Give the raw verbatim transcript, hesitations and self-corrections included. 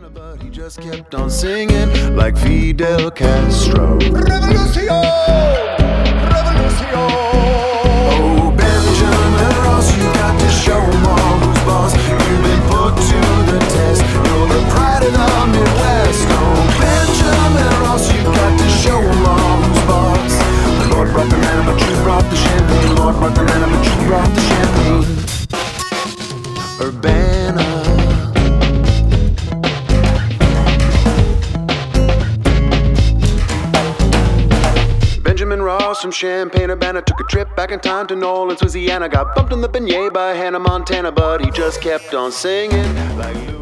Montana, but he just kept on singing like Fidel Castro. Revolution! Revolution! Oh, Benjamin Ross, you got to show 'em all who's boss. You've been put to the test. You're the pride of the Midwest. Oh, Benjamin Ross, you got to show 'em all who's boss. The Lord brought the man, but you brought the champagne. The Lord brought the man, but you brought the champagne. Urbana. Benjamin Ross from Champaign-Urbana took a trip back in time to New Orleans, Louisiana. Got bumped in the beignet by Hannah Montana, but he just kept on singing like